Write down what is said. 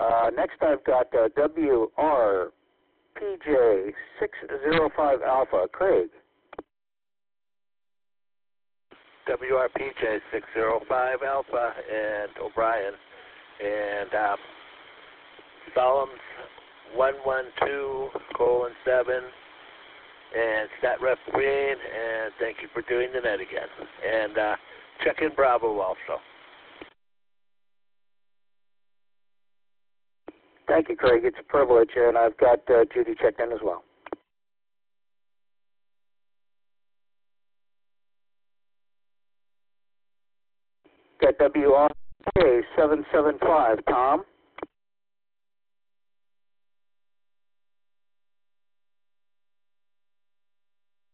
Next I've got WRPJ605 Alpha, Craig. WRPJ605 Alpha and O'Brien. And Solom's 112:7 and Stat Rep Green, and thank you for doing the net again. And check in Bravo also. Thank you, Craig. It's a privilege, and I've got Judy checked in as well. Got WRK775, Tom.